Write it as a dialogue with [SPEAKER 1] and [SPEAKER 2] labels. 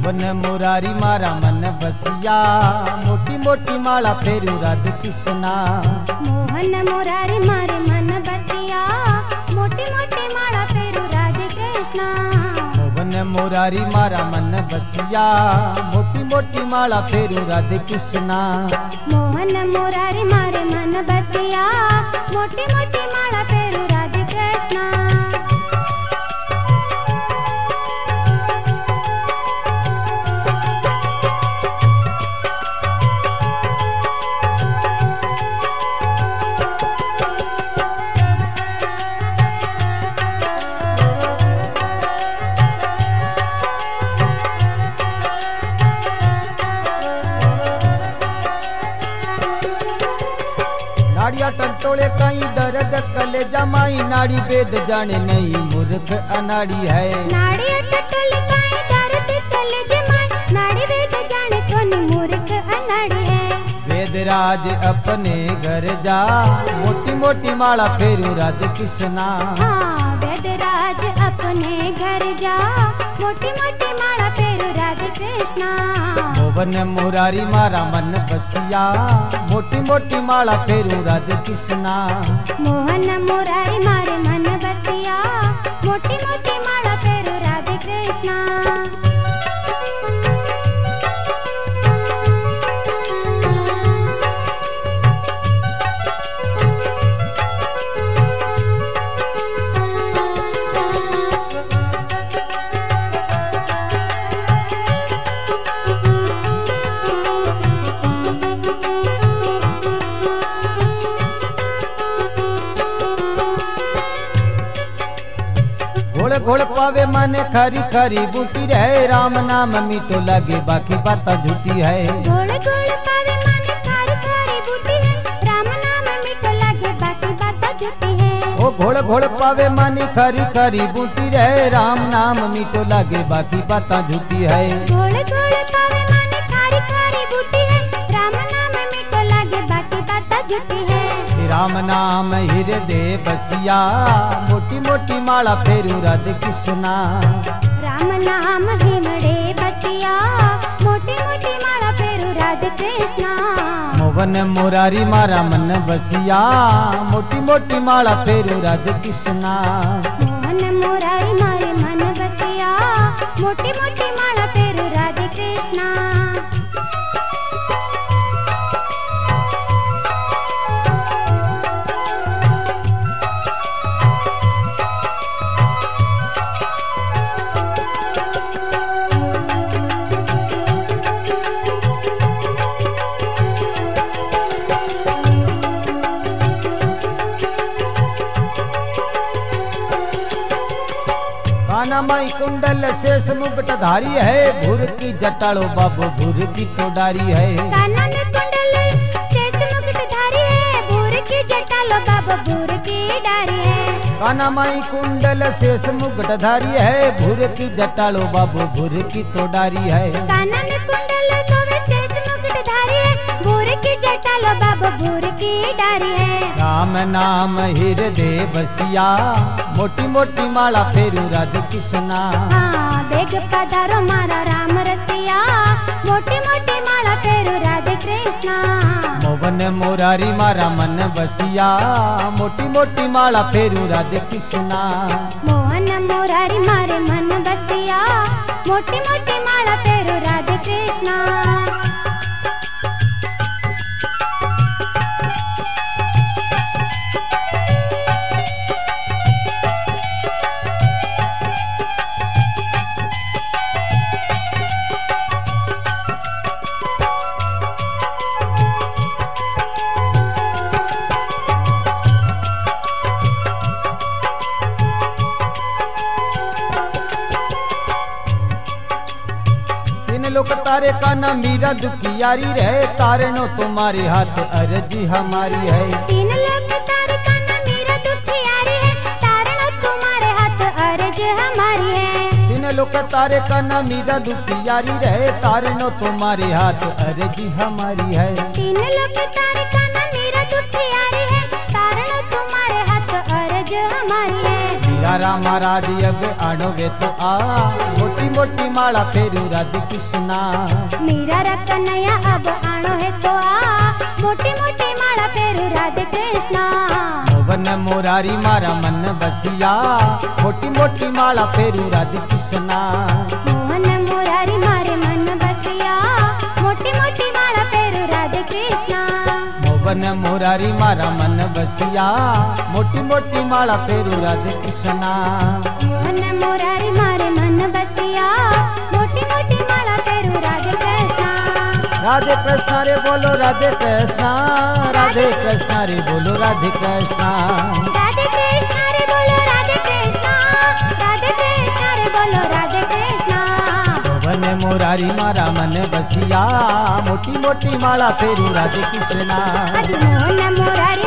[SPEAKER 1] मोहन मुरारी मारा मन बसिया, मोटी मोटी माला फेरू राधे कृष्णा।
[SPEAKER 2] मोहन मुरारी मारे मन बसिया, मोटी मोटी माला फेरू राधे कृष्णा।
[SPEAKER 1] मोहन मुरारी मारा मन बसिया, मोटी मोटी माला फेरू राधे कृष्णा।
[SPEAKER 2] मोहन मुरारी मारे मन बसिया, मोटी मोटी माला फेरू राधे कृष्णा।
[SPEAKER 1] नाड़िया टंटोले कई दर्द कले जमाई, नाड़ी वेद जाने नहीं मूर्ख अनाड़ी है।
[SPEAKER 2] नाड़ी टटोले कई दर्द कले जमाई, नाड़ी वेद जाने कौन मूर्ख अनाड़ी है।
[SPEAKER 1] वेद राज अपने घर जा, मोटी मोटी माला फेरू राधे कृष्णा।
[SPEAKER 2] हाँ वेद राज अपने घर जा, मोटी मोटी माला फेरू राधे कृष्णा।
[SPEAKER 1] मोहन मुरारी मारा मन बसिया, मोटी मोटी माला फेरू राधे कृष्णा।
[SPEAKER 2] मोहन मुरारी मारे मन बसिया, मोटी मोटी माला फेरू राधे कृष्णा।
[SPEAKER 1] घोड़ घोड़ पावे माने खरी खरी बूटी रहे, राम नाम मीठो लगे बाकी बात झूठी है।
[SPEAKER 2] घोड़ घोड़ पावे माने खारी खारी बूटी है, राम नाम मीठो लगे बाकी बात झूठी है।
[SPEAKER 1] ओ घोड़ घोड़ पावे माने खरी खरी बूटी रहे, राम नाम मीठो लगे बाकी बात झूठी है।
[SPEAKER 2] घोड़ घोड़ पावे माने खारी खारी बूटी है, राम नाम मीठो लगे बाकी बात झूठी है।
[SPEAKER 1] राम नाम हृदय बसिया, मोटी मोटी माला फेरू राधे कृष्णा।
[SPEAKER 2] राम नाम हिमड़े बसिया, मोटी मोटी माला फेरू राधे कृष्णा।
[SPEAKER 1] मोहन मुरारी मारा मन बसिया, मोटी मोटी माला फेरू राधे कृष्णा।
[SPEAKER 2] मोहन मुरारी मारे मन बसिया, मोटी मोटी माला फेरू राधे कृष्णा।
[SPEAKER 1] काना माई कुंडल शेष मुकुट धारी है, भूर की जटाड़ो बाबू भूर की तोडारी है।
[SPEAKER 2] काना में कुंडल शेष मुकुट धारी है, भूर की जटालो बाबा भूर की डारी है।
[SPEAKER 1] काना माई कुंडल शेष मुकुट धारी है, भूर की जटाड़ो बाबू भूर की तोडारी है।
[SPEAKER 2] काना में कुंडल सोवे शेष मुकुट धारी है, भूर की जटालो बाबा भूर की डारी है।
[SPEAKER 1] राम नाम हृदय बसिया, मोटी मोटी माला फेरू राधे कृष्णा।
[SPEAKER 2] हाँ बेग पधारो मारा राम रसिया, मोटी मोटी माला फेरू राधे कृष्णा।
[SPEAKER 1] मोहन मुरारी मारा मन बसिया, मोटी मोटी माला फेरू राधे कृष्णा।
[SPEAKER 2] मोहन मुरारी मारे मन बसिया, मोटी मोटी माला फेरू राधे कृष्णा।
[SPEAKER 1] लोक तारे काना मीरा दुखियारी रहे, तारनो तुम्हारे हाथ अर्जी हमारी है।
[SPEAKER 2] तीन लोग तारे काना मीरा दुखियारी है, तारनो तुम्हारे हाथ अर्ज हमारी है।
[SPEAKER 1] तीन लोक तारे काना मीरा दुखियारी रहे, तारनो तुम्हारे हाथ अर्जी हमारी है।
[SPEAKER 2] तीन लोग तारे काना मीरा दुखियारी है, तारनो तुम्हारे हाथ अर्ज हमारी है।
[SPEAKER 1] मीरा मारा महाराज अब आणोगे तो आ, मोटी मोटी माला फेरू राधे कृष्णा।
[SPEAKER 2] मीरा रतनया अब आणो है तो आ, मोटी मोटी माला फेरू राधे कृष्णा।
[SPEAKER 1] मोहन मुरारी मारा मन बसिया, मोटी मोटी माला फेरू राधे कृष्णा।
[SPEAKER 2] मोहन मुरारी मारे मन बसिया, मोटी मोटी माला फेरू राधे कृष्णा।
[SPEAKER 1] मोहन मुरारी मारा मन बसिया, मोटी मोटी माला फेरू राधे कृष्णा।
[SPEAKER 2] मोहन मुरारी मारे मन बसिया, मोटी मोटी माला फेरू राधे कृष्णा।
[SPEAKER 1] राधे कृष्णा रे बोलो राधे कृष्णा, राधे कृष्णा रे बोलो राधे कृष्णा।
[SPEAKER 2] राधे कृष्णा रे बोलो राधे कृष्णा, राधे कृष्णा रे बोलो राधे कृष्णा।
[SPEAKER 1] मोहन मुरारी मारा मन बसिया, मोटी मोटी माला फेरू राधे कृष्णा।
[SPEAKER 2] मोहन मुरारी